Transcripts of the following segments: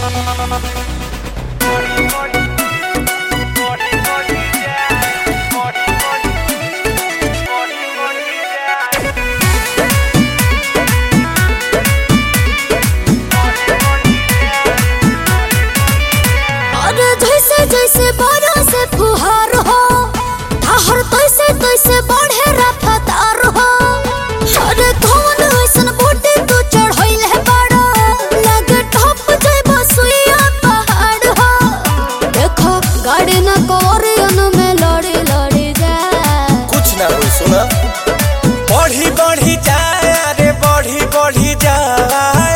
जैसे बारिश से फुहार हो धाहर तैसे तैसे बढ़े रफ्तार हो। अरे कौन ऐसन बूटी तू चढ़ैल है बड़ा लगे टप जइबो सुइया पहाड़ हो। देखो गाड़ी न कोरियन में लड़ी लड़ी जाए कुछ ना हो सुना बढ़ी बढ़ी जाए अरे बढ़ी बढ़ी जाए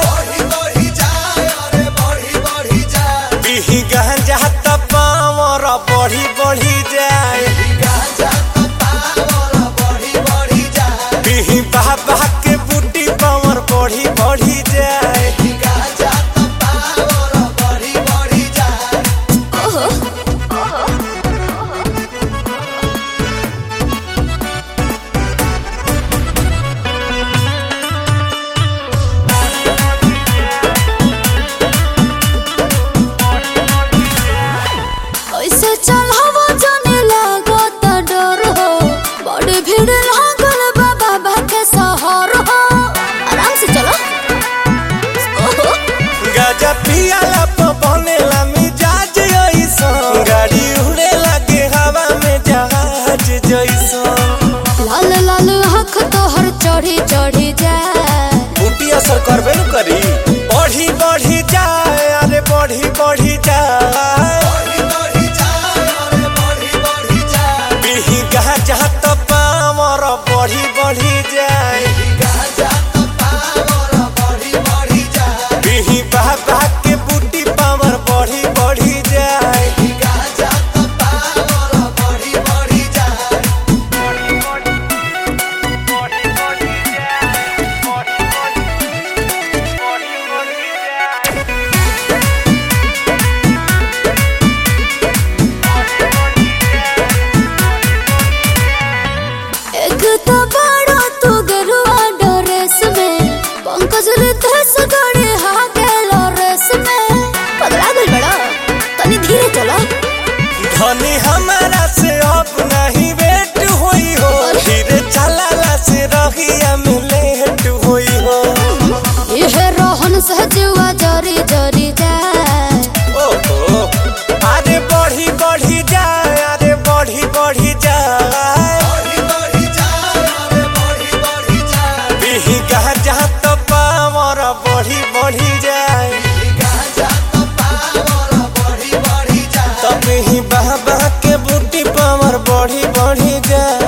बिही गंजा पावर बढ़ी बढ़ी जाए बिही बाबा के बूटी पावर बढ़ी बढ़ी जाए। ऐसे चल हवा जाने लागो त डर हो बड़ी भीड़ लागल बाबा के शहर हो। आराम से चलो गाजा पियाला बनेला मिजाज ऐसन गाड़ी उड़े लगे हवा में जहाज जैसन। लाल लाल आँख तोहर चढ़ी चढ़ी जाए बूटी असर करबे न करी बढ़ी बढ़ी जाए अरे बढ़ी बढ़ी जाए बिही गंजा पावर बढ़ी बढ़ी जाए बिही बाबा के बूटी पावर बढ़ी बढ़ी जाए। एक तो बड़ा तू गरुआ ड्रेस में पंकज रितेश गड़े हागे लॉरेस में पगला गइल बड़ा तनी धीरे चला। धनी हमारा से अब नहीं वेट होई हो धीरे चलाला से रहिया में लेट होई हो। ये रोहन से जुआ जरी जरी जाए ओहो अरे बढ़ी बढ़ी जाए अरे बढ़ी बढ़ी जाए बिही गंजा पावर बढ़ी बढ़ी जाए तब बिही बाबा के बूटी पावर बढ़ी बढ़ी जाए।